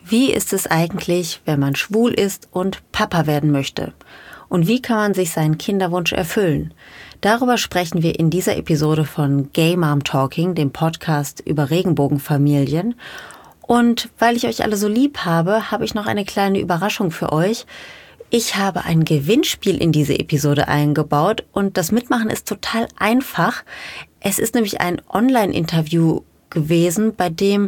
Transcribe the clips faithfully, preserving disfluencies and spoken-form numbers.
Wie ist es eigentlich, wenn man schwul ist und Papa werden möchte? Und wie kann man sich seinen Kinderwunsch erfüllen? Darüber sprechen wir in dieser Episode von Gay Mom Talking, dem Podcast über Regenbogenfamilien. Und weil ich euch alle so lieb habe, habe ich noch eine kleine Überraschung für euch. Ich habe ein Gewinnspiel in diese Episode eingebaut und das Mitmachen ist total einfach. Es ist nämlich ein Online-Interview gewesen, bei dem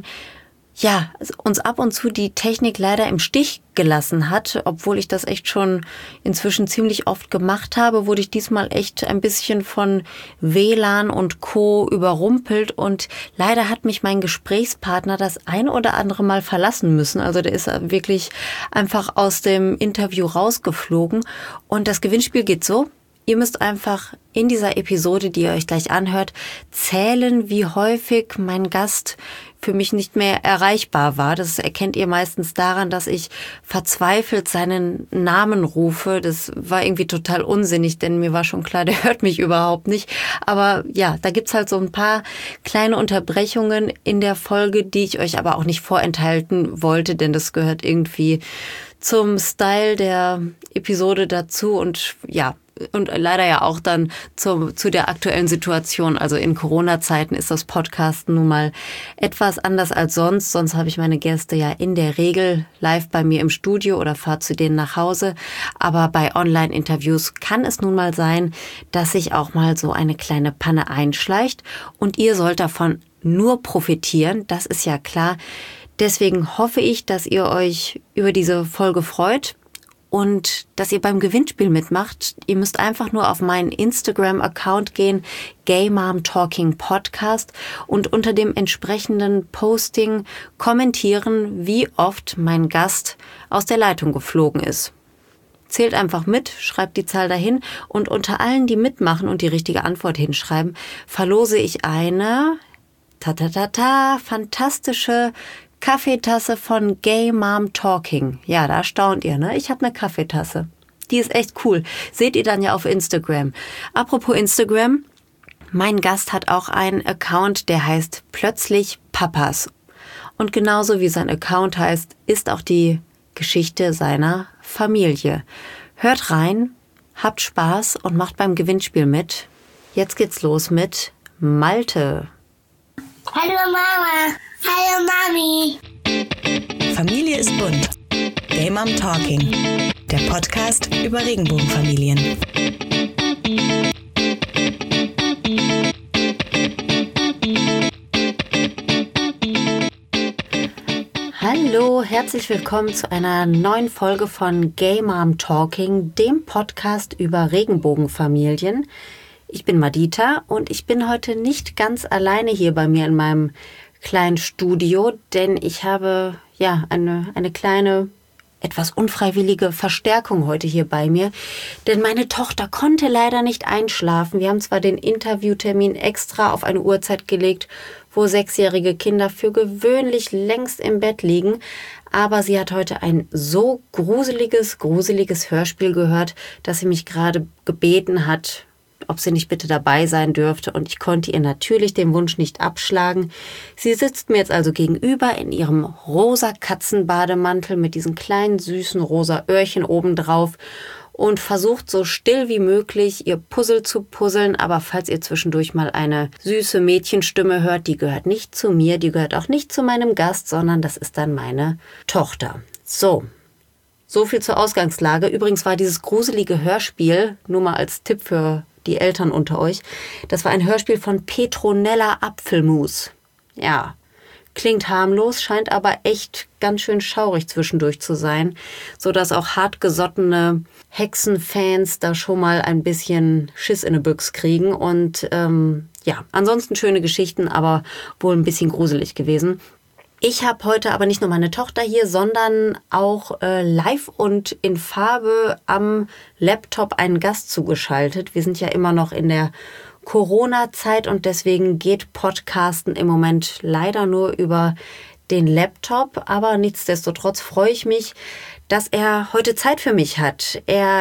ja, uns ab und zu die Technik leider im Stich gelassen hat. Obwohl ich das echt schon inzwischen ziemlich oft gemacht habe, wurde ich diesmal echt ein bisschen von W L A N und Co. überrumpelt. Und leider hat mich mein Gesprächspartner das ein oder andere Mal verlassen müssen. Also der ist wirklich einfach aus dem Interview rausgeflogen. Und das Gewinnspiel geht so. Ihr müsst einfach in dieser Episode, die ihr euch gleich anhört, zählen, wie häufig mein Gast für mich nicht mehr erreichbar war. Das erkennt ihr meistens daran, dass ich verzweifelt seinen Namen rufe. Das war irgendwie total unsinnig, denn mir war schon klar, der hört mich überhaupt nicht. Aber ja, da gibt's halt so ein paar kleine Unterbrechungen in der Folge, die ich euch aber auch nicht vorenthalten wollte, denn das gehört irgendwie zum Style der Episode dazu und ja, und leider ja auch dann zu, zu der aktuellen Situation. Also in Corona-Zeiten ist das Podcasten nun mal etwas anders als sonst. Sonst habe ich meine Gäste ja in der Regel live bei mir im Studio oder fahre zu denen nach Hause. Aber bei Online-Interviews kann es nun mal sein, dass sich auch mal so eine kleine Panne einschleicht. Und ihr sollt davon nur profitieren, das ist ja klar. Deswegen hoffe ich, dass ihr euch über diese Folge freut. Und dass ihr beim Gewinnspiel mitmacht. Ihr müsst einfach nur auf meinen Instagram-Account gehen, Gay Mom Talking Podcast, und unter dem entsprechenden Posting kommentieren, wie oft mein Gast aus der Leitung geflogen ist. Zählt einfach mit, schreibt die Zahl dahin und unter allen, die mitmachen und die richtige Antwort hinschreiben, verlose ich eine ta ta ta ta fantastische Kaffeetasse von Gay Mom Talking. Ja, da staunt ihr, ne? Ich habe eine Kaffeetasse. Die ist echt cool. Seht ihr dann ja auf Instagram. Apropos Instagram, mein Gast hat auch einen Account, der heißt Plötzlich Papas. Und genauso wie sein Account heißt, ist auch die Geschichte seiner Familie. Hört rein, habt Spaß und macht beim Gewinnspiel mit. Jetzt geht's los mit Malte. Hallo Mama. Hallo Mami. Familie ist bunt. Gay Mom Talking. Der Podcast über Regenbogenfamilien. Hallo, herzlich willkommen zu einer neuen Folge von Gay Mom Talking, dem Podcast über Regenbogenfamilien. Ich bin Madita und ich bin heute nicht ganz alleine hier bei mir in meinem kleinen Studio, denn ich habe ja eine, eine kleine, etwas unfreiwillige Verstärkung heute hier bei mir, denn meine Tochter konnte leider nicht einschlafen. Wir haben zwar den Interviewtermin extra auf eine Uhrzeit gelegt, wo sechsjährige Kinder für gewöhnlich längst im Bett liegen, aber sie hat heute ein so gruseliges, gruseliges Hörspiel gehört, dass sie mich gerade gebeten hat, ob sie nicht bitte dabei sein dürfte, und ich konnte ihr natürlich den Wunsch nicht abschlagen. Sie sitzt mir jetzt also gegenüber in ihrem rosa Katzenbademantel mit diesen kleinen süßen rosa Öhrchen obendrauf und versucht so still wie möglich ihr Puzzle zu puzzeln, aber falls ihr zwischendurch mal eine süße Mädchenstimme hört, die gehört nicht zu mir, die gehört auch nicht zu meinem Gast, sondern das ist dann meine Tochter. So. So viel zur Ausgangslage. Übrigens war dieses gruselige Hörspiel, nur mal als Tipp für die Eltern unter euch, das war ein Hörspiel von Petronella Apfelmus. Ja, klingt harmlos, scheint aber echt ganz schön schaurig zwischendurch zu sein, sodass auch hartgesottene Hexenfans da schon mal ein bisschen Schiss in die Büchs kriegen. Und ähm, ja, ansonsten schöne Geschichten, aber wohl ein bisschen gruselig gewesen. Ich habe heute aber nicht nur meine Tochter hier, sondern auch äh, live und in Farbe am Laptop einen Gast zugeschaltet. Wir sind ja immer noch in der Corona-Zeit und deswegen geht Podcasten im Moment leider nur über den Laptop. Aber nichtsdestotrotz freue ich mich, dass er heute Zeit für mich hat. Er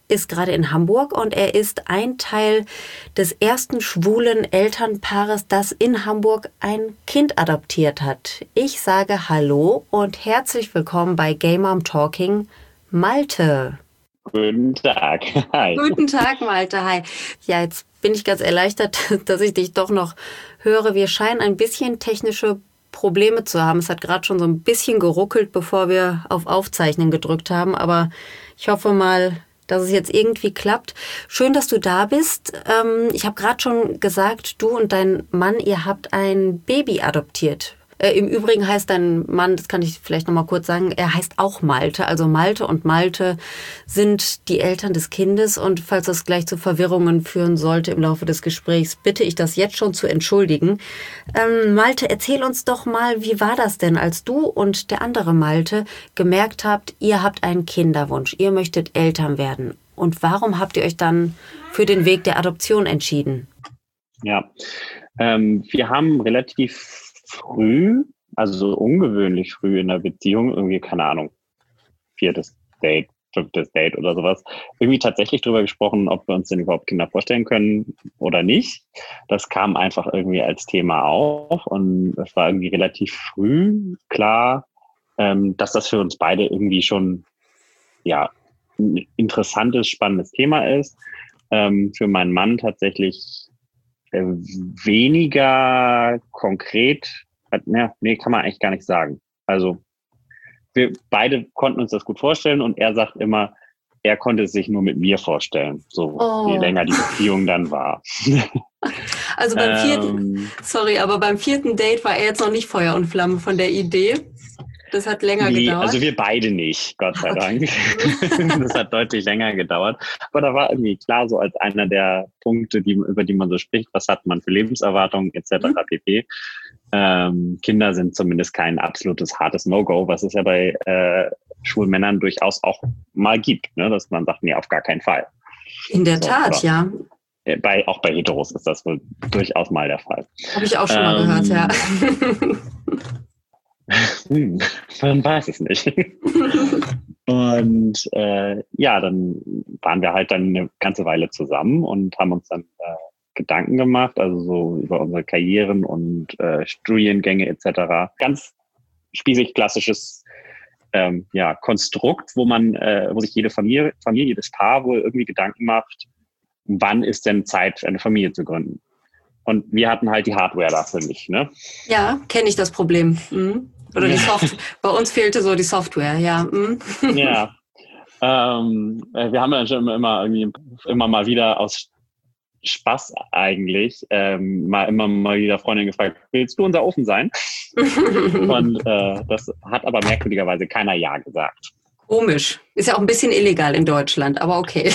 ist gerade in Hamburg und er ist ein Teil des ersten schwulen Elternpaares, das in Hamburg ein Kind adoptiert hat. Ich sage Hallo und herzlich willkommen bei Gay Mom Talking, Malte. Guten Tag. Hi. Guten Tag, Malte. Hi. Ja, jetzt bin ich ganz erleichtert, dass ich dich doch noch höre. Wir scheinen ein bisschen technische Probleme zu haben. Es hat gerade schon so ein bisschen geruckelt, bevor wir auf Aufzeichnen gedrückt haben. Aber ich hoffe mal, dass es jetzt irgendwie klappt. Schön, dass du da bist. Ähm, ich habe gerade schon gesagt, du und dein Mann, ihr habt ein Baby adoptiert. Äh, Im Übrigen heißt dein Mann, das kann ich vielleicht noch mal kurz sagen, er heißt auch Malte. Also Malte und Malte sind die Eltern des Kindes. Und falls das gleich zu Verwirrungen führen sollte im Laufe des Gesprächs, bitte ich das jetzt schon zu entschuldigen. Ähm, Malte, erzähl uns doch mal, wie war das denn, als du und der andere Malte gemerkt habt, ihr habt einen Kinderwunsch, ihr möchtet Eltern werden. Und warum habt ihr euch dann für den Weg der Adoption entschieden? Ja, ähm, wir haben relativ früh, also ungewöhnlich früh in der Beziehung, irgendwie, keine Ahnung, viertes Date, fünftes Date oder sowas, irgendwie tatsächlich drüber gesprochen, ob wir uns denn überhaupt Kinder vorstellen können oder nicht. Das kam einfach irgendwie als Thema auf und es war irgendwie relativ früh klar, ähm, dass das für uns beide irgendwie schon, ja, ein interessantes, spannendes Thema ist. Ähm, für meinen Mann tatsächlich äh, weniger konkret, äh, ne, nee, kann man eigentlich gar nicht sagen. Also wir beide konnten uns das gut vorstellen und er sagt immer, er konnte es sich nur mit mir vorstellen, so oh. je länger die Beziehung dann war. Also beim vierten, ähm, sorry, aber beim vierten Date war er jetzt noch nicht Feuer und Flamme von der Idee. Das hat länger nee, gedauert. Also wir beide nicht, Gott sei okay. Dank. Das hat deutlich länger gedauert. Aber da war irgendwie klar, so als einer der Punkte, die, über die man so spricht, was hat man für Lebenserwartungen et cetera Mhm. pp. Ähm, Kinder sind zumindest kein absolutes hartes No-Go, was es ja bei äh, schwulen Männern durchaus auch mal gibt, ne? Dass man sagt, nee, auf gar keinen Fall. In der so, Tat, oder, ja. äh, Bei, auch bei Heteros ist das wohl durchaus mal der Fall. Habe ich auch schon ähm, mal gehört, ja. Hm, man weiß es nicht. Und äh, ja, dann waren wir halt dann eine ganze Weile zusammen und haben uns dann äh, Gedanken gemacht, also so über unsere Karrieren und äh, Studiengänge et cetera. Ganz spießig klassisches ähm, ja, Konstrukt, wo man, äh, wo sich jede Familie, Familie, jedes Paar wohl irgendwie Gedanken macht, wann ist denn Zeit, eine Familie zu gründen. Und wir hatten halt die Hardware dafür nicht, ne? Ja, kenne ich das Problem. Mhm. Oder die Software. Bei uns fehlte so die Software, ja. Mhm. Ja. Ähm, wir haben ja schon immer irgendwie immer mal wieder aus Spaß eigentlich ähm, mal immer mal wieder Freundin gefragt, willst du unser Ofen sein? Und äh, das hat aber merkwürdigerweise keiner Ja gesagt. Komisch. Ist ja auch ein bisschen illegal in Deutschland, aber okay.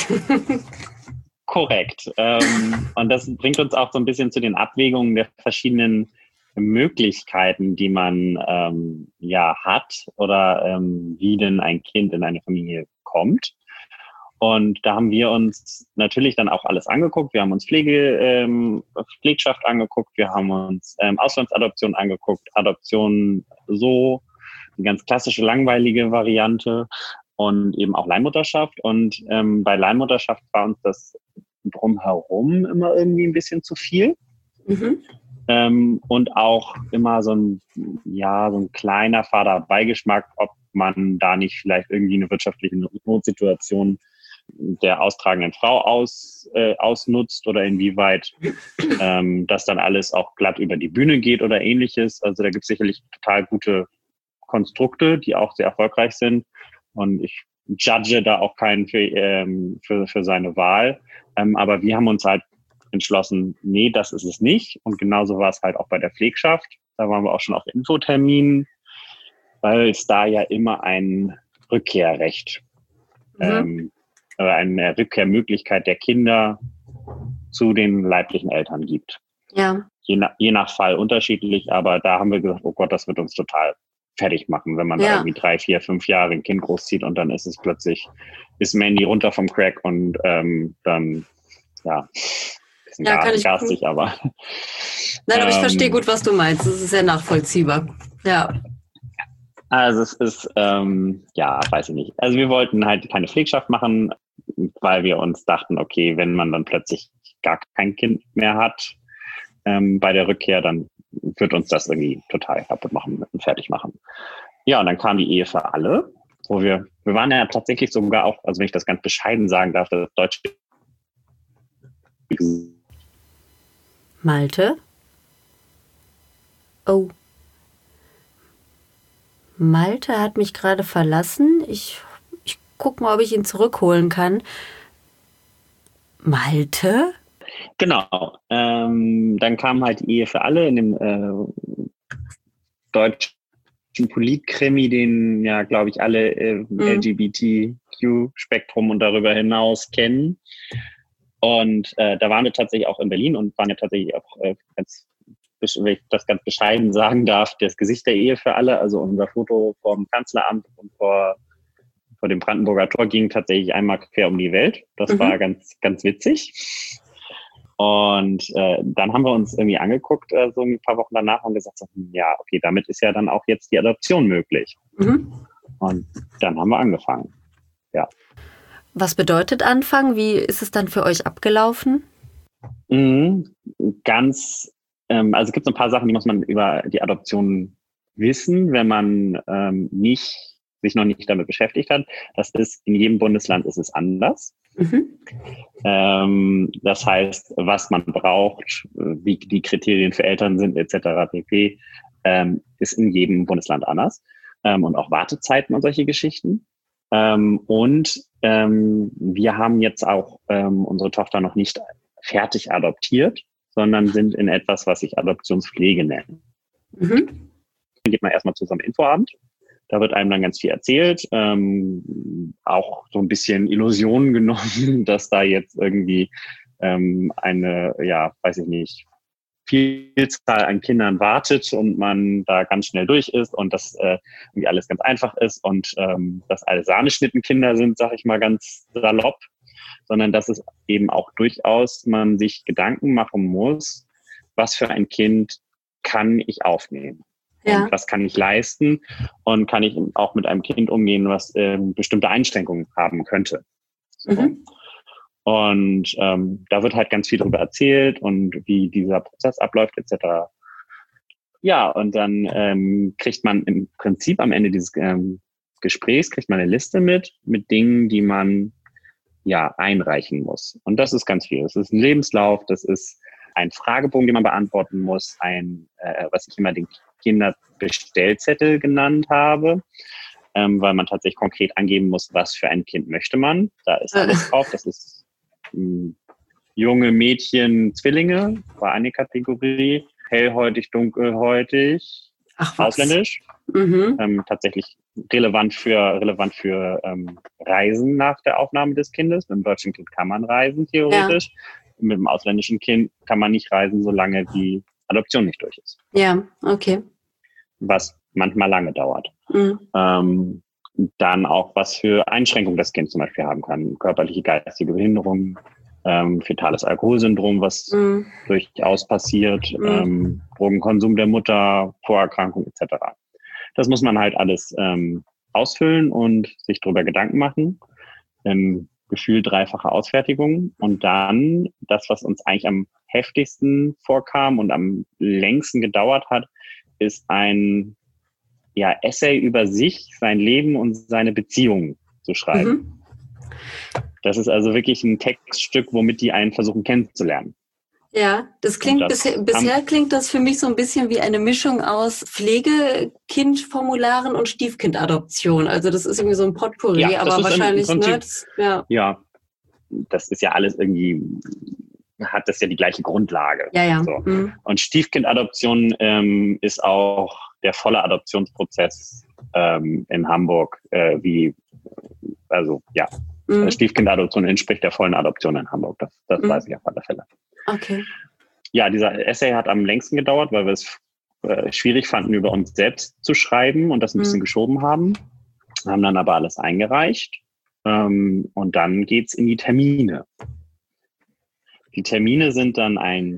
Korrekt. Ähm, und das bringt uns auch so ein bisschen zu den Abwägungen der verschiedenen Möglichkeiten, die man ähm, ja hat oder ähm, wie denn ein Kind in eine Familie kommt. Und da haben wir uns natürlich dann auch alles angeguckt. Wir haben uns Pflege, ähm, Pflegschaft angeguckt, wir haben uns ähm, Auslandsadoption angeguckt, Adoption so, eine ganz klassische, langweilige Variante und eben auch Leihmutterschaft. Und ähm, bei Leihmutterschaft war uns das drumherum immer irgendwie ein bisschen zu viel. Mhm. Ähm, und auch immer so ein, ja, so ein kleiner fader Beigeschmack, ob man da nicht vielleicht irgendwie eine wirtschaftliche Notsituation der austragenden Frau aus, äh, ausnutzt oder inwieweit ähm, das dann alles auch glatt über die Bühne geht oder ähnliches. Also da gibt es sicherlich total gute Konstrukte, die auch sehr erfolgreich sind. Und ich judge da auch keinen für, ähm, für, für seine Wahl. Ähm, aber wir haben uns halt entschlossen, nee, das ist es nicht. Und genauso war es halt auch bei der Pflegschaft. Da waren wir auch schon auf Infoterminen, weil es da ja immer ein Rückkehrrecht, mhm. ähm, oder eine Rückkehrmöglichkeit der Kinder zu den leiblichen Eltern gibt. Ja. Je nach, je nach Fall unterschiedlich, aber da haben wir gesagt, oh Gott, das wird uns total fertig machen, wenn man ja. da irgendwie drei, vier, fünf Jahre ein Kind großzieht und dann ist es plötzlich, ist Mandy runter vom Crack und ähm, dann, ja, bisschen ja, gar, kann ich garstig, gut. aber Nein, aber ähm, ich verstehe gut, was du meinst. Das ist sehr nachvollziehbar. Ja. Also es ist, ähm, ja, weiß ich nicht. Also wir wollten halt keine Pflegschaft machen. weil wir uns dachten, okay, wenn man dann plötzlich gar kein Kind mehr hat ähm, bei der Rückkehr, dann wird uns das irgendwie total kaputt machen und fertig machen. Ja, und dann kam die Ehe für alle, wo wir, wir waren ja tatsächlich sogar auch, also wenn ich das ganz bescheiden sagen darf, das deutsche Malte? Oh. Malte hat mich gerade verlassen. Ich, ich guck mal, ob ich ihn zurückholen kann. Malte? Genau. Ähm, dann kam halt die Ehe für alle in dem äh, deutschen Politkrimi, den ja, glaube ich, alle äh, mhm. L G B T Q-Spektrum und darüber hinaus kennen. Und äh, da waren wir tatsächlich auch in Berlin und waren ja tatsächlich auch äh, ganz, wenn ich das ganz bescheiden sagen darf, das Gesicht der Ehe für alle. Also unser Foto vom Kanzleramt und vor, vor dem Brandenburger Tor ging tatsächlich einmal quer um die Welt. Das mhm. war ganz, ganz witzig. Und äh, dann haben wir uns irgendwie angeguckt, äh, so ein paar Wochen danach und gesagt, so, ja, okay, damit ist ja dann auch jetzt die Adoption möglich. Mhm. Und dann haben wir angefangen, ja. Was bedeutet anfangen? Wie ist es dann für euch abgelaufen? Mhm, ganz, ähm, also es gibt so ein paar Sachen, die muss man über die Adoption wissen, wenn man ähm, nicht, sich noch nicht damit beschäftigt hat. Das ist, in jedem Bundesland ist es anders. Mhm. Ähm, das heißt, was man braucht, wie die Kriterien für Eltern sind, et cetera pp., ähm, ist in jedem Bundesland anders. Ähm, und auch Wartezeiten und solche Geschichten. Ähm, und ähm, wir haben jetzt auch ähm, unsere Tochter noch nicht fertig adoptiert, sondern sind in etwas, was ich Adoptionspflege nenne. Mhm. Dann geht man erstmal zu so einem Infoabend. Da wird einem dann ganz viel erzählt, ähm, auch so ein bisschen Illusionen genommen, dass da jetzt irgendwie ähm, eine, ja, weiß ich nicht, Vielzahl an Kindern wartet und man da ganz schnell durch ist und dass äh, irgendwie alles ganz einfach ist und ähm, dass alle Sahneschnittenkinder sind, sag ich mal ganz salopp, sondern dass es eben auch durchaus man sich Gedanken machen muss, was für ein Kind kann ich aufnehmen. Ja. Und was kann ich leisten und kann ich auch mit einem Kind umgehen, was ähm, bestimmte Einschränkungen haben könnte. So. Mhm. Und ähm, da wird halt ganz viel darüber erzählt und wie dieser Prozess abläuft et cetera. Ja, und dann ähm, kriegt man im Prinzip am Ende dieses ähm, Gesprächs kriegt man eine Liste mit, mit Dingen, die man ja einreichen muss. Und das ist ganz viel. Das ist ein Lebenslauf, das ist ein Fragebogen, den man beantworten muss, ein, äh, was ich immer den Kinderbestellzettel genannt habe, ähm, weil man tatsächlich konkret angeben muss, was für ein Kind möchte man. Da ist alles drauf. Das ist ähm, junge Mädchen, Zwillinge, war eine Kategorie, hellhäutig, dunkelhäutig, Ach, ausländisch. Mhm. Ähm, tatsächlich relevant für relevant für ähm, Reisen nach der Aufnahme des Kindes. Mit dem deutschen Kind kann man reisen, theoretisch. Ja. Mit dem ausländischen Kind kann man nicht reisen, solange die Adoption nicht durch ist. Ja, okay. Was manchmal lange dauert. Mhm. Ähm, dann auch, was für Einschränkungen das Kind zum Beispiel haben kann. Körperliche, geistige Behinderung, ähm, fetales Alkoholsyndrom, was mhm. durchaus passiert, mhm. ähm, Drogenkonsum der Mutter, Vorerkrankung et cetera. Das muss man halt alles ähm, ausfüllen und sich darüber Gedanken machen. Ähm, Gefühl dreifache Ausfertigung. Und dann das, was uns eigentlich am heftigsten vorkam und am längsten gedauert hat, ist ein ja, Essay über sich, sein Leben und seine Beziehungen zu schreiben. Mhm. Das ist also wirklich ein Textstück, womit die einen versuchen kennenzulernen. Ja, das klingt das bisher, bisher klingt das für mich so ein bisschen wie eine Mischung aus Pflegekindformularen und Stiefkindadoption. Also das ist irgendwie so ein Potpourri, ja, aber wahrscheinlich Prinzip, ne, das, ja. ja, das ist ja alles irgendwie, hat das ja die gleiche Grundlage. Ja, ja. So. Mhm. Und Stiefkindadoption ähm, ist auch der volle Adoptionsprozess ähm, in Hamburg, äh, wie, also ja, mhm. Stiefkindadoption entspricht der vollen Adoption in Hamburg. Das, das mhm. weiß ich auf alle Fälle. Okay. Ja, dieser Essay hat am längsten gedauert, weil wir es äh, schwierig fanden, über uns selbst zu schreiben und das ein mhm. bisschen geschoben haben. Haben dann aber alles eingereicht. Ähm, und dann geht's in die Termine. Die Termine sind dann ein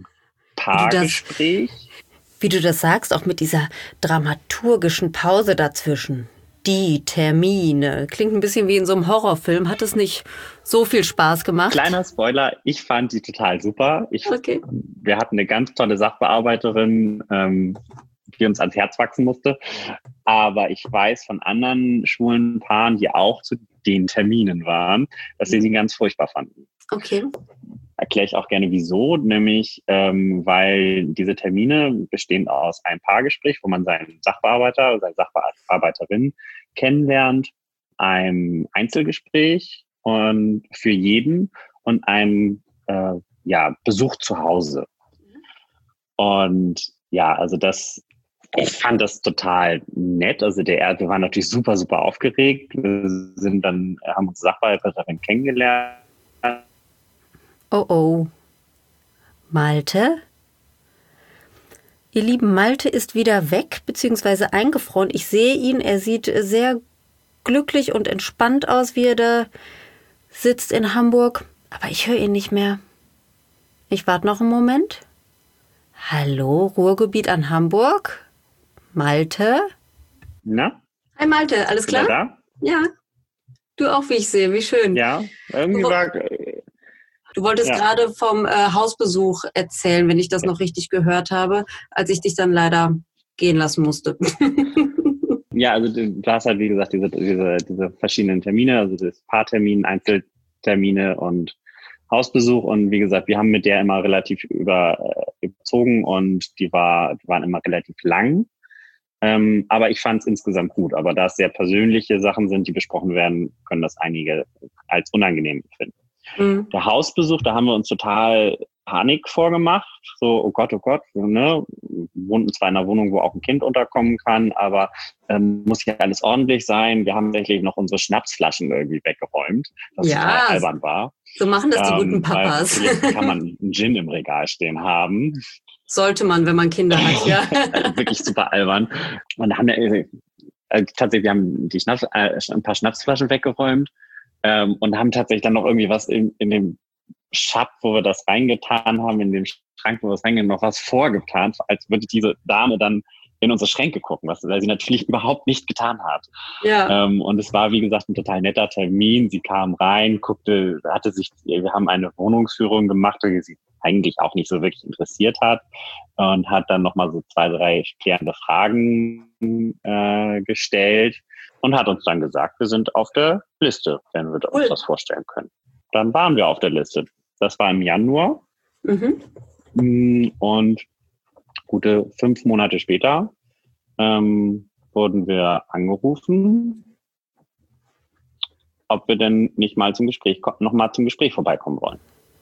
Paargespräch. Wie du das sagst, auch mit dieser dramaturgischen Pause dazwischen. Die Termine. Klingt ein bisschen wie in so einem Horrorfilm. Hat es nicht so viel Spaß gemacht? Kleiner Spoiler, ich fand die total super. Ich, okay. Wir hatten eine ganz tolle Sachbearbeiterin, ähm, die uns ans Herz wachsen musste. Aber ich weiß von anderen schwulen Paaren, die auch zu den Terminen waren, dass sie sie ganz furchtbar fanden. Okay. Erkläre ich auch gerne wieso, nämlich ähm, weil diese Termine bestehen aus einem Paargespräch, wo man seinen Sachbearbeiter oder seine Sachbearbeiterin kennenlernt, einem Einzelgespräch und für jeden und einem äh, ja, Besuch zu Hause. Und ja, also das, ich fand das total nett. Also der, wir waren natürlich super, super aufgeregt. Wir sind dann, haben uns Sachbearbeiterin kennengelernt. Oh oh. Malte? Ihr lieben, Malte ist wieder weg, beziehungsweise eingefroren. Ich sehe ihn, er sieht sehr glücklich und entspannt aus, wie er da sitzt in Hamburg. Aber ich höre ihn nicht mehr. Ich warte noch einen Moment. Hallo, Ruhrgebiet an Hamburg? Malte? Na? Hi Malte, alles klar? Da? Ja. Du auch, wie ich sehe, wie schön. Ja, irgendwie du, war... Du wolltest ja. gerade vom äh, Hausbesuch erzählen, wenn ich das noch richtig gehört habe, als ich dich dann leider gehen lassen musste. Ja, also du hast halt, wie gesagt, diese, diese, diese verschiedenen Termine, also das Paartermin, Einzeltermine und Hausbesuch. Und wie gesagt, wir haben mit der immer relativ über, äh, überzogen und die, war, die waren immer relativ lang. Ähm, aber ich fand es insgesamt gut. Aber da es sehr persönliche Sachen sind, die besprochen werden, können das einige als unangenehm empfinden. Mhm. Der Hausbesuch, da haben wir uns total Panik vorgemacht. So, oh Gott, oh Gott, ne? Wohnen zwar in einer Wohnung, wo auch ein Kind unterkommen kann, aber ähm, muss ja alles ordentlich sein. Wir haben tatsächlich noch unsere Schnapsflaschen irgendwie weggeräumt, was ja, total albern war. So machen das die ähm, guten Papas. Weil kann man einen Gin im Regal stehen haben. Sollte man, wenn man Kinder hat, ja. Wirklich super albern. Und da haben wir äh, tatsächlich, wir haben die Schnaps, äh, ein paar Schnapsflaschen weggeräumt. Ähm, und haben tatsächlich dann noch irgendwie was in, in dem Schab, wo wir das reingetan haben, in dem Schrank, wo wir das reingetan haben, noch was vorgetan, als würde diese Dame dann in unsere Schränke gucken, was weil sie natürlich überhaupt nicht getan hat. Ja. Ähm, und es war, wie gesagt, ein total netter Termin. Sie kam rein, guckte, hatte sich, wir haben eine Wohnungsführung gemacht, die sie eigentlich auch nicht so wirklich interessiert hat und hat dann nochmal so zwei, drei klärende Fragen äh, gestellt. Und hat uns dann gesagt, wir sind auf der Liste, wenn wir uns das vorstellen können. Dann waren wir auf der Liste. Das war im Januar. Mhm. Und gute fünf Monate später ähm, wurden wir angerufen, ob wir denn nicht mal zum Gespräch, noch mal zum Gespräch vorbeikommen wollen.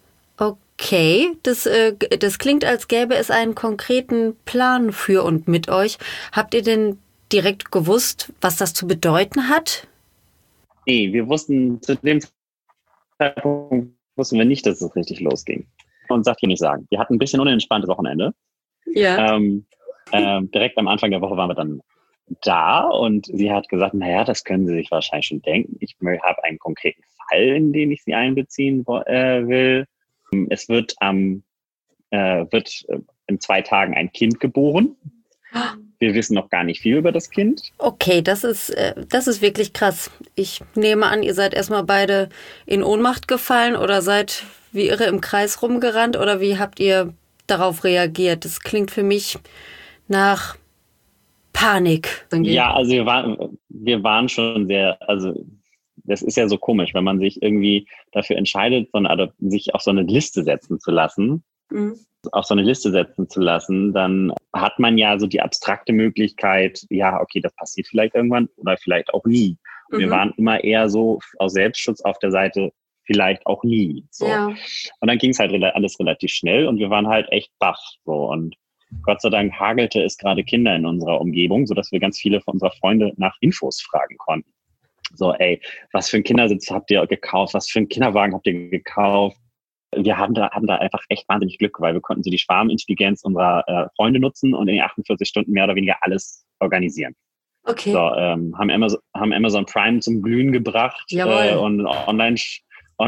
Okay, das, äh, das klingt, als gäbe es einen konkreten Plan für und mit euch. Habt ihr denn direkt gewusst, was das zu bedeuten hat? Nee, wir wussten zu dem Zeitpunkt wussten wir nicht, dass es richtig losging. Und sagt hier nicht sagen. Wir hatten ein bisschen unentspanntes Wochenende. Ja. Ähm, ähm, direkt am Anfang der Woche waren wir dann da und sie hat gesagt, naja, das können Sie sich wahrscheinlich schon denken. Ich habe einen konkreten Fall, in den ich Sie einbeziehen äh, will. Es wird am äh, wird in zwei Tagen ein Kind geboren. Wir wissen noch gar nicht viel über das Kind. Okay, das ist, äh, das ist wirklich krass. Ich nehme an, ihr seid erstmal beide in Ohnmacht gefallen oder seid wie irre im Kreis rumgerannt oder wie habt ihr darauf reagiert? Das klingt für mich nach Panik. Ja, also wir waren, wir waren schon sehr, also das ist ja so komisch, wenn man sich irgendwie dafür entscheidet, so eine, sich auf so eine Liste setzen zu lassen. Mhm. auf so eine Liste setzen zu lassen, dann hat man ja so die abstrakte Möglichkeit, ja, okay, das passiert vielleicht irgendwann oder vielleicht auch nie. Und mhm. wir waren immer eher so aus Selbstschutz auf der Seite, vielleicht auch nie. So. Ja. Und dann ging es halt alles relativ schnell und wir waren halt echt baff. So. Und Gott sei Dank hagelte es gerade Kinder in unserer Umgebung, sodass wir ganz viele von unserer Freunde nach Infos fragen konnten. So, ey, was für einen Kindersitz habt ihr gekauft? Was für einen Kinderwagen habt ihr gekauft? Wir haben da, haben da einfach echt wahnsinnig Glück, weil wir konnten so die Schwarmintelligenz unserer äh, Freunde nutzen und in achtundvierzig Stunden mehr oder weniger alles organisieren. Okay. So, ähm, haben Amazon, haben Amazon Prime zum Glühen gebracht äh, und Online,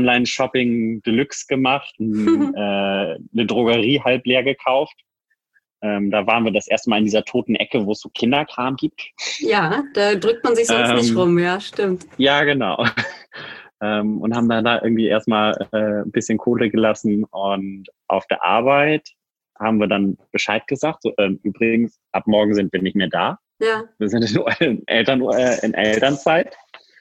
Online-Shopping Deluxe gemacht, n, äh, eine Drogerie halb leer gekauft Ähm, da waren wir das erste Mal in dieser toten Ecke, wo es so Kinderkram gibt. Ja, da drückt man sich sonst ähm, nicht rum, ja, stimmt. Ja, genau. ähm, und haben dann da irgendwie erstmal äh, ein bisschen Kohle gelassen. Und auf der Arbeit haben wir dann Bescheid gesagt. So, äh, übrigens, ab morgen sind wir nicht mehr da. Ja. Wir sind in, Eltern, äh, in Elternzeit.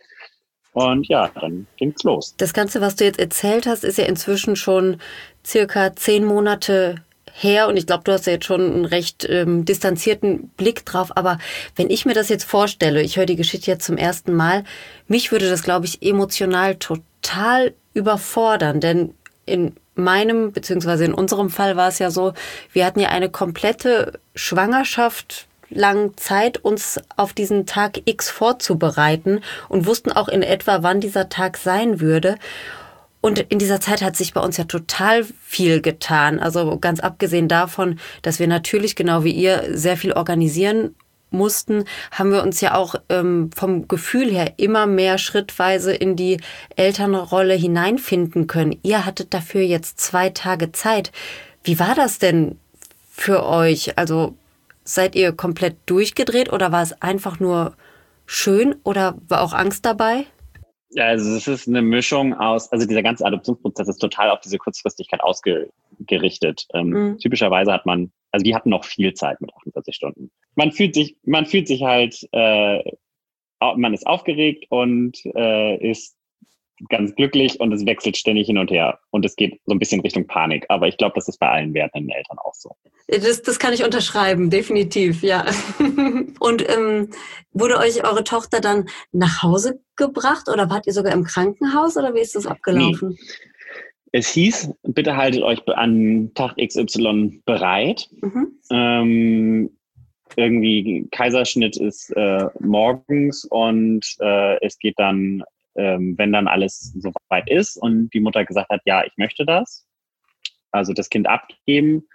Und ja, dann ging's los. Das Ganze, was du jetzt erzählt hast, ist ja inzwischen schon circa zehn Monate her. Und ich glaube, du hast ja jetzt schon einen recht ähm, distanzierten Blick drauf. Aber wenn ich mir das jetzt vorstelle, ich höre die Geschichte jetzt zum ersten Mal, mich würde das, glaube ich, emotional total überfordern. Denn in meinem, beziehungsweise in unserem Fall war es ja so, wir hatten ja eine komplette Schwangerschaft lang Zeit, uns auf diesen Tag X vorzubereiten und wussten auch in etwa, wann dieser Tag sein würde. Und in dieser Zeit hat sich bei uns ja total viel getan. Also ganz abgesehen davon, dass wir natürlich, genau wie ihr, sehr viel organisieren mussten, haben wir uns ja auch ähm, vom Gefühl her immer mehr schrittweise in die Elternrolle hineinfinden können. Ihr hattet dafür jetzt zwei Tage Zeit. Wie war das denn für euch? Also seid ihr komplett durchgedreht oder war es einfach nur schön oder war auch Angst dabei? Ja, also es ist eine Mischung aus, also dieser ganze Adoptionsprozess ist total auf diese Kurzfristigkeit ausgerichtet. Ähm, mhm. Typischerweise hat man, also die hatten noch viel Zeit mit achtundvierzig Stunden. Man fühlt sich, man fühlt sich halt, äh, man ist aufgeregt und äh, ist ganz glücklich und es wechselt ständig hin und her. Und es geht so ein bisschen Richtung Panik. Aber ich glaube, das ist bei allen werdenden Eltern auch so. Das, das kann ich unterschreiben, definitiv, ja. Und ähm, wurde euch eure Tochter dann nach Hause gebracht oder wart ihr sogar im Krankenhaus oder wie ist das abgelaufen? Nee. Es hieß, bitte haltet euch an Tag X Y bereit. Mhm. Ähm, irgendwie Kaiserschnitt ist äh, morgens und äh, es geht dann Ähm, wenn dann alles soweit ist und die Mutter gesagt hat, ja, ich möchte das, also das Kind abgeben,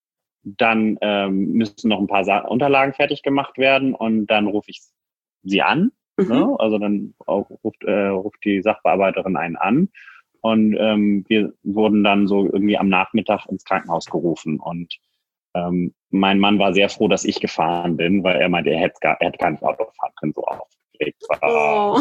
dann ähm, müssen noch ein paar Sa- Unterlagen fertig gemacht werden und dann rufe ich sie an. Mhm. Ne? Also dann ruft, äh, ruft die Sachbearbeiterin einen an und ähm, wir wurden dann so irgendwie am Nachmittag ins Krankenhaus gerufen und ähm, mein Mann war sehr froh, dass ich gefahren bin, weil er meinte, er hätte gar, er hätte gar nicht Auto fahren können, so aufgeregt war. Oh.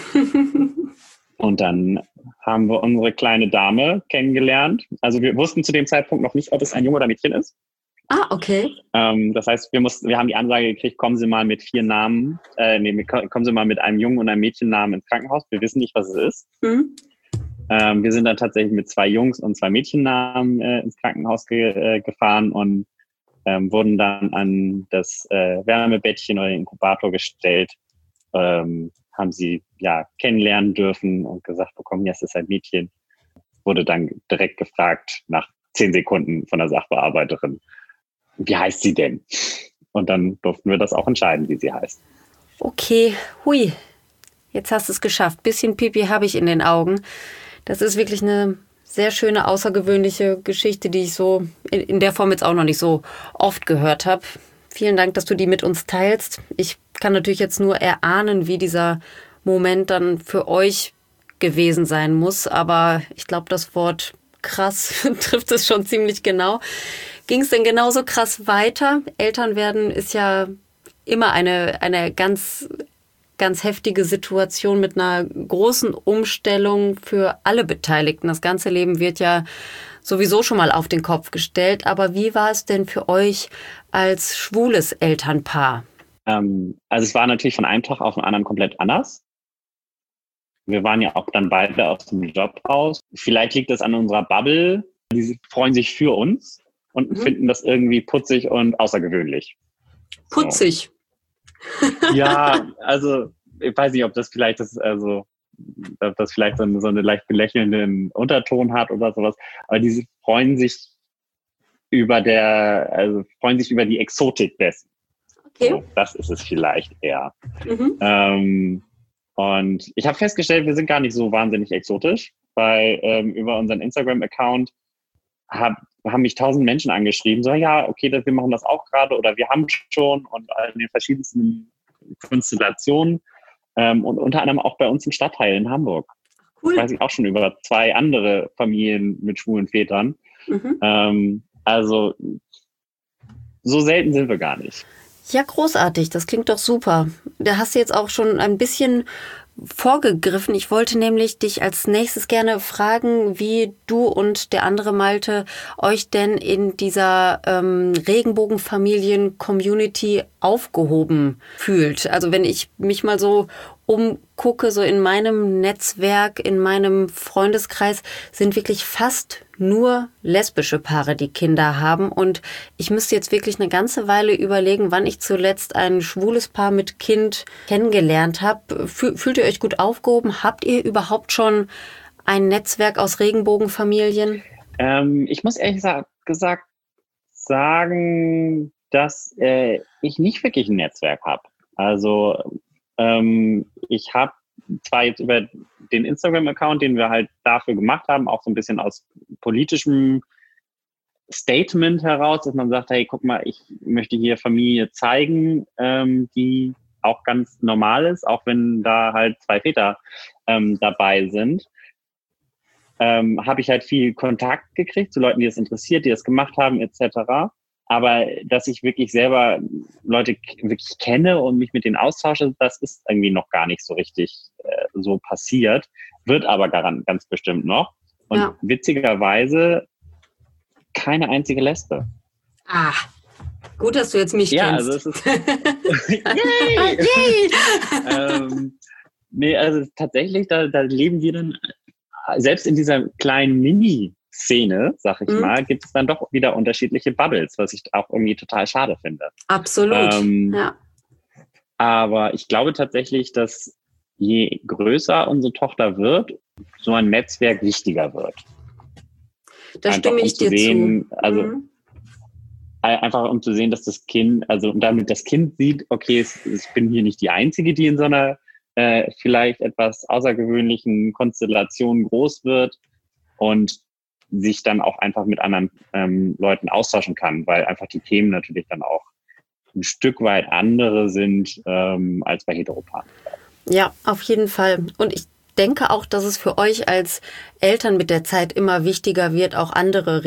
Und dann haben wir unsere kleine Dame kennengelernt. Also wir wussten zu dem Zeitpunkt noch nicht, ob es ein Junge oder ein Mädchen ist. Ah, okay. Ähm, das heißt, wir mussten, wir haben die Ansage gekriegt, kommen Sie mal mit vier Namen, äh, nee, kommen Sie mal mit einem Jungen und einem Mädchennamen ins Krankenhaus. Wir wissen nicht, was es ist. Mhm. Ähm, wir sind dann tatsächlich mit zwei Jungs und zwei Mädchennamen äh, ins Krankenhaus ge- äh, gefahren und ähm, wurden dann an das äh, Wärmebettchen oder den Inkubator gestellt. Ähm, haben sie ja kennenlernen dürfen und gesagt bekommen, ja, es ist ein Mädchen. Wurde dann direkt gefragt nach zehn Sekunden von der Sachbearbeiterin, wie heißt sie denn? Und dann durften wir das auch entscheiden, wie sie heißt. Okay, hui, jetzt hast du es geschafft. Bisschen Pipi habe ich in den Augen. Das ist wirklich eine sehr schöne, außergewöhnliche Geschichte, die ich so in, in der Form jetzt auch noch nicht so oft gehört habe. Vielen Dank, dass du die mit uns teilst. Ich kann natürlich jetzt nur erahnen, wie dieser Moment dann für euch gewesen sein muss. Aber ich glaube, das Wort krass trifft es schon ziemlich genau. Ging es denn genauso krass weiter? Eltern werden ist ja immer eine, eine ganz, ganz heftige Situation mit einer großen Umstellung für alle Beteiligten. Das ganze Leben wird ja sowieso schon mal auf den Kopf gestellt. Aber wie war es denn für euch als schwules Elternpaar? Ähm, also es war natürlich von einem Tag auf den anderen komplett anders. Wir waren ja auch dann beide aus dem Job raus. Vielleicht liegt das an unserer Bubble. Die freuen sich für uns und mhm. finden das irgendwie putzig und außergewöhnlich. Putzig? So. Ja, also ich weiß nicht, ob das vielleicht das, also ob das vielleicht so, eine, so einen leicht belächelnden Unterton hat oder sowas. Aber die freuen sich über der, also freuen sich über die Exotik dessen. Okay. So, das ist es vielleicht eher. Mhm. Ähm, und ich habe festgestellt, wir sind gar nicht so wahnsinnig exotisch, weil ähm, über unseren Instagram-Account hab, haben mich tausend Menschen angeschrieben, so ja, okay, wir machen das auch gerade oder wir haben schon und in den verschiedensten Konstellationen ähm, und unter anderem auch bei uns im Stadtteil in Hamburg. Cool. Weiß ich auch schon über zwei andere Familien mit schwulen Vätern. Mhm. Ähm, also so selten sind wir gar nicht. Ja, großartig. Das klingt doch super. Da hast du jetzt auch schon ein bisschen vorgegriffen. Ich wollte nämlich dich als nächstes gerne fragen, wie du und der andere Malte euch denn in dieser ähm, Regenbogenfamilien-Community aufgehoben fühlt. Also wenn ich mich mal so umgucke, so in meinem Netzwerk, in meinem Freundeskreis sind wirklich fast nur lesbische Paare, die Kinder haben. Und ich müsste jetzt wirklich eine ganze Weile überlegen, wann ich zuletzt ein schwules Paar mit Kind kennengelernt habe. Fühlt ihr euch gut aufgehoben? Habt ihr überhaupt schon ein Netzwerk aus Regenbogenfamilien? Ähm, ich muss ehrlich gesagt sagen, dass äh, ich nicht wirklich ein Netzwerk habe. Also ähm, ich habe zwar jetzt über den Instagram-Account, den wir halt dafür gemacht haben, auch so ein bisschen aus politischem Statement heraus, dass man sagt, hey, guck mal, ich möchte hier Familie zeigen, ähm, die auch ganz normal ist, auch wenn da halt zwei Väter ähm, dabei sind. Ähm, habe ich halt viel Kontakt gekriegt zu Leuten, die das interessiert, die das gemacht haben, et cetera. Aber dass ich wirklich selber Leute wirklich kenne und mich mit denen austausche, das ist irgendwie noch gar nicht so richtig äh, so passiert. Wird aber garant, ganz bestimmt noch. Und ja. Witzigerweise keine einzige Lesbe. Ah, gut, dass du jetzt mich ja, kennst. Also es ist Yay! Yay! ähm, nee, also tatsächlich, da, da leben wir dann, selbst in dieser kleinen Mini- Szene, sag ich mhm. mal, gibt es dann doch wieder unterschiedliche Bubbles, was ich auch irgendwie total schade finde. Absolut, ähm, ja. Aber ich glaube tatsächlich, dass je größer unsere Tochter wird, so ein Netzwerk wichtiger wird. Da einfach, stimme ich um dir zu sehen, zu. Also mhm. einfach um zu sehen, dass das Kind, also damit das Kind sieht, okay, es, ich bin hier nicht die Einzige, die in so einer äh, vielleicht etwas außergewöhnlichen Konstellation groß wird und sich dann auch einfach mit anderen ähm, Leuten austauschen kann, weil einfach die Themen natürlich dann auch ein Stück weit andere sind ähm, als bei Heteropaaren. Ja, auf jeden Fall. Und ich denke auch, dass es für euch als Eltern mit der Zeit immer wichtiger wird, auch andere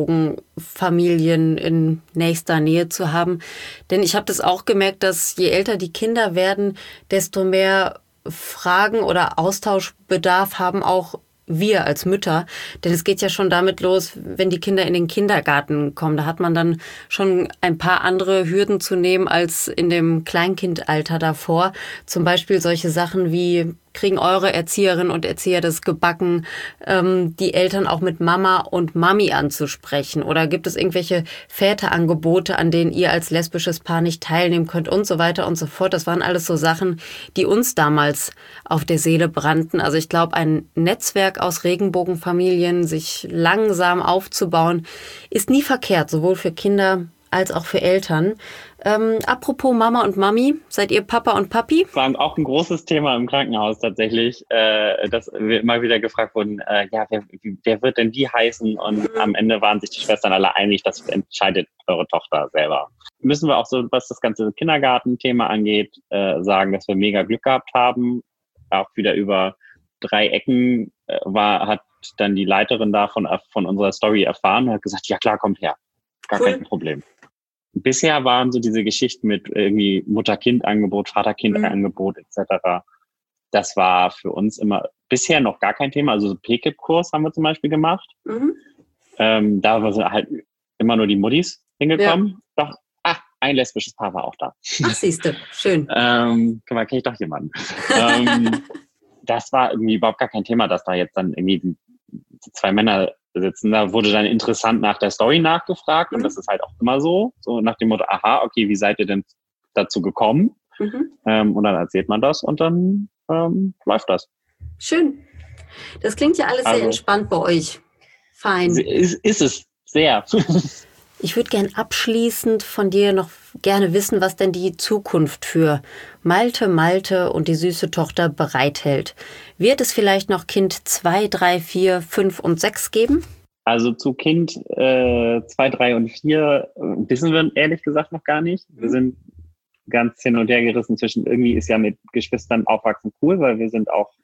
Regenbogenfamilien in nächster Nähe zu haben. Denn ich habe das auch gemerkt, dass je älter die Kinder werden, desto mehr Fragen oder Austauschbedarf haben auch wir als Mütter, denn es geht ja schon damit los, wenn die Kinder in den Kindergarten kommen. Da hat man dann schon ein paar andere Hürden zu nehmen als in dem Kleinkindalter davor. Zum Beispiel solche Sachen wie, kriegen eure Erzieherinnen und Erzieher das gebacken, ähm, die Eltern auch mit Mama und Mami anzusprechen? Oder gibt es irgendwelche Väterangebote, an denen ihr als lesbisches Paar nicht teilnehmen könnt und so weiter und so fort? Das waren alles so Sachen, die uns damals auf der Seele brannten. Also ich glaube, ein Netzwerk aus Regenbogenfamilien, sich langsam aufzubauen, ist nie verkehrt, sowohl für Kinder als auch für Eltern. Ähm, apropos Mama und Mami, seid ihr Papa und Papi? Das war auch ein großes Thema im Krankenhaus tatsächlich, äh, dass wir immer wieder gefragt wurden, äh, ja, wer, wer wird denn die heißen? Und mhm. am Ende waren sich die Schwestern alle einig, das entscheidet eure Tochter selber. Müssen wir auch so, was das ganze Kindergartenthema angeht, äh, sagen, dass wir mega Glück gehabt haben. Auch wieder über drei Ecken äh, war, hat dann die Leiterin da von, von unserer Story erfahren und hat gesagt, ja klar, kommt her. Gar cool. Kein Problem. Bisher waren so diese Geschichten mit irgendwie Mutter-Kind-Angebot, Vater-Kind-Angebot et cetera. Das war für uns immer bisher noch gar kein Thema. Also so P K I P-Kurs haben wir zum Beispiel gemacht. Mhm. Ähm, da waren halt immer nur die Muttis hingekommen. Ja. Doch, ach, ein lesbisches Paar war auch da. Ach, siehste, schön. ähm, kenne ich doch jemanden. ähm, das war irgendwie überhaupt gar kein Thema, dass da jetzt dann irgendwie die, die zwei Männer sitzen. Da wurde dann interessant nach der Story nachgefragt mhm. und das ist halt auch immer so, so nach dem Motto, aha, okay, wie seid ihr denn dazu gekommen? Mhm. Ähm, und dann erzählt man das und dann ähm, läuft das. Schön. Das klingt ja alles also, sehr entspannt bei euch. Fein. Ist, ist es, sehr. Ich würde gern abschließend von dir noch gerne wissen, was denn die Zukunft für Malte, Malte und die süße Tochter bereithält. Wird es vielleicht noch Kind zwei, drei, vier, fünf und sechs geben? Also zu Kind äh, zwei, drei und vier wissen wir ehrlich gesagt noch gar nicht. Wir sind ganz hin und her gerissen zwischen, irgendwie ist ja mit Geschwistern aufwachsen cool, weil wir sind auch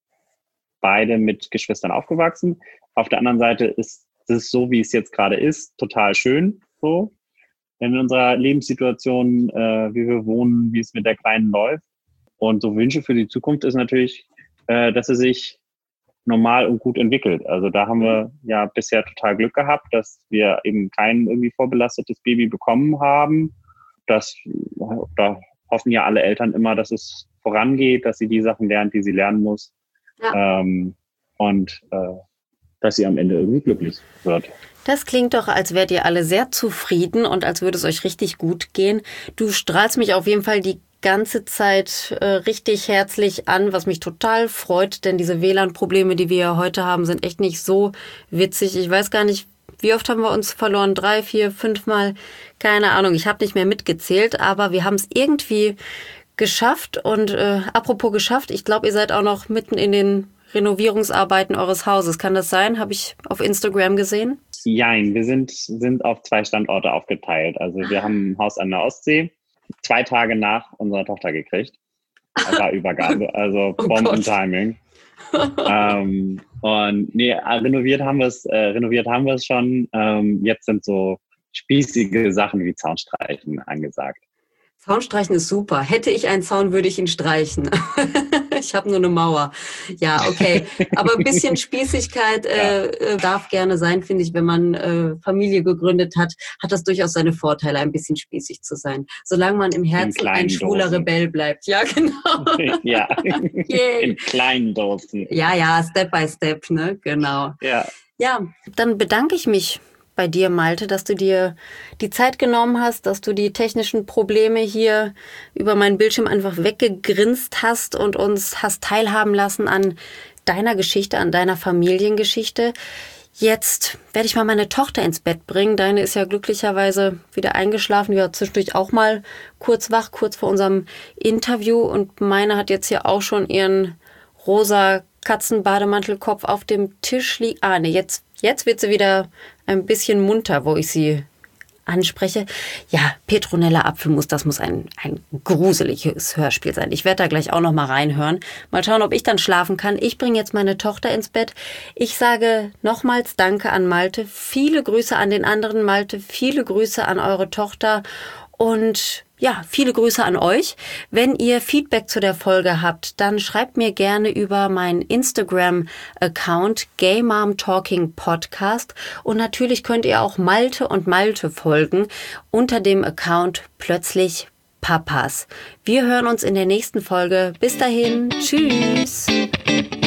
beide mit Geschwistern aufgewachsen. Auf der anderen Seite ist es so, wie es jetzt gerade ist, total schön so. in unserer Lebenssituation, äh, wie wir wohnen, wie es mit der Kleinen läuft. Und so Wünsche für die Zukunft ist natürlich, äh, dass sie sich normal und gut entwickelt. Also da haben wir ja bisher total Glück gehabt, dass wir eben kein irgendwie vorbelastetes Baby bekommen haben. Das, da hoffen ja alle Eltern immer, dass es vorangeht, dass sie die Sachen lernt, die sie lernen muss. Ja. Ähm, und äh, dass sie am Ende irgendwie glücklich wird. Das klingt doch, als wärt ihr alle sehr zufrieden und als würde es euch richtig gut gehen. Du strahlst mich auf jeden Fall die ganze Zeit äh, richtig herzlich an, was mich total freut, denn diese W L A N-Probleme, die wir heute haben, sind echt nicht so witzig. Ich weiß gar nicht, wie oft haben wir uns verloren? Drei, vier, fünf Mal? Keine Ahnung, ich habe nicht mehr mitgezählt, aber wir haben es irgendwie geschafft. Und äh, apropos geschafft, ich glaube, ihr seid auch noch mitten in den Renovierungsarbeiten eures Hauses. Kann das sein? Habe ich auf Instagram gesehen? Nein, wir sind, sind auf zwei Standorte aufgeteilt. Also wir haben ein Haus an der Ostsee, zwei Tage nach unserer Tochter gekriegt. Das war Übergabe, also Oh Bomben-Timing. ähm, und nee, renoviert haben wir es, äh, renoviert haben wir es schon. Ähm, jetzt sind so spießige Sachen wie Zaunstreichen angesagt. Zaunstreichen ist super. Hätte ich einen Zaun, würde ich ihn streichen. Ich habe nur eine Mauer. Ja, okay. Aber ein bisschen Spießigkeit äh, äh, darf gerne sein, finde ich. Wenn man äh, Familie gegründet hat, hat das durchaus seine Vorteile, ein bisschen spießig zu sein. Solange man im Herzen ein schwuler Dosen. Rebell bleibt. Ja, genau. Ja, in kleinen Dosen. Ja, ja, Step by Step, ne? Genau. Ja. Ja, dann bedanke ich mich bei dir, Malte, dass du dir die Zeit genommen hast, dass du die technischen Probleme hier über meinen Bildschirm einfach weggegrinst hast und uns hast teilhaben lassen an deiner Geschichte, an deiner Familiengeschichte. Jetzt werde ich mal meine Tochter ins Bett bringen. Deine ist ja glücklicherweise wieder eingeschlafen. Die war zwischendurch auch mal kurz wach, kurz vor unserem Interview. Und meine hat jetzt hier auch schon ihren rosa Katzenbademantelkopf auf dem Tisch liegen. Ah, nee, jetzt, jetzt wird sie wieder ein bisschen munter, wo ich sie anspreche. Ja, Petronella Apfelmus, das muss ein, ein gruseliges Hörspiel sein. Ich werde da gleich auch noch mal reinhören. Mal schauen, ob ich dann schlafen kann. Ich bringe jetzt meine Tochter ins Bett. Ich sage nochmals Danke an Malte. Viele Grüße an den anderen Malte. Viele Grüße an eure Tochter. Und ja, viele Grüße an euch. Wenn ihr Feedback zu der Folge habt, dann schreibt mir gerne über meinen Instagram-Account Gay Mom Talking Podcast. Und natürlich könnt ihr auch Malte und Malte folgen unter dem Account Plötzlich Papas. Wir hören uns in der nächsten Folge. Bis dahin, tschüss!